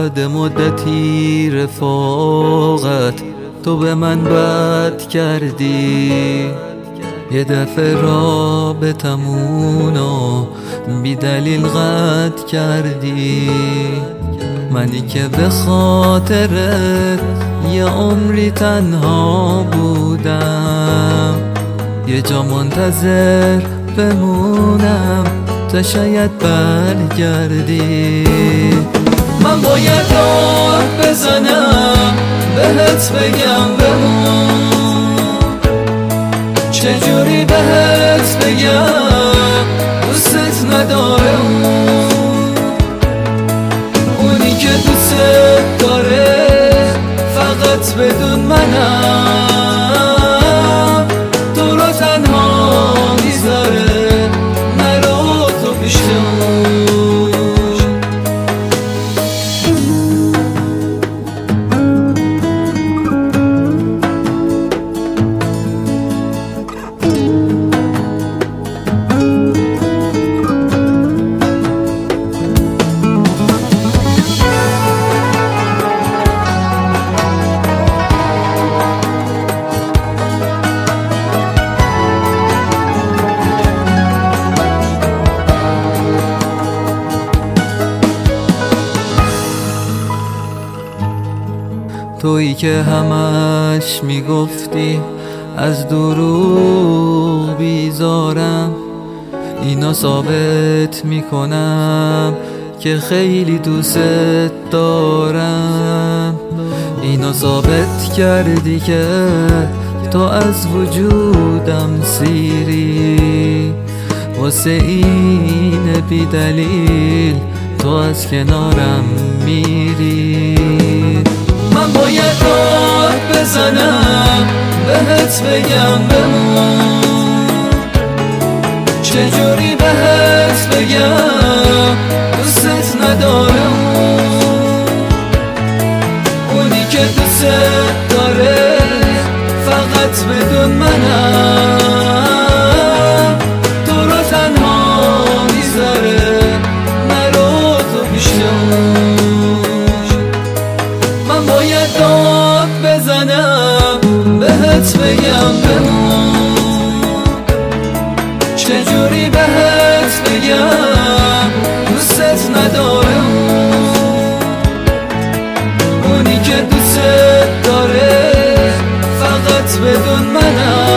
بعد مدتی رفاقت تو به من بد کردی، یه دفعه رابطمونو بی دلیل قطع کردی. منی که به خاطرت یه عمری تنها بودم، یه جا منتظر بمونم تا شاید برگردی. من باید داد بزنم بهت بگم بمون، چجوری بهت بگم دوستت ندارم، اونی که دوستت داره فقط بدون منم، تو رو تنها میذاره مرا تو پیشتون. تویی که همش میگفتی از دروغ بیزارم، اینا ثابت میکنم که خیلی دوست دارم. اینا ثابت کردی که تو از وجودم سیری، واسه این بی دلیل تو از کنارم میری. من باید داد بزنم بهت بگم بمون، چجوری بهت بگم دوستت ندارم، اونی که دوستت داره فقط بدون منم، تو رو تنها میذاره مرا تو پیشتون. من باید داد بزنم بهت بگم بمون، چجوری بهت بگم دوستت ندارم، اونی که دوستت داره فقط بدون منم.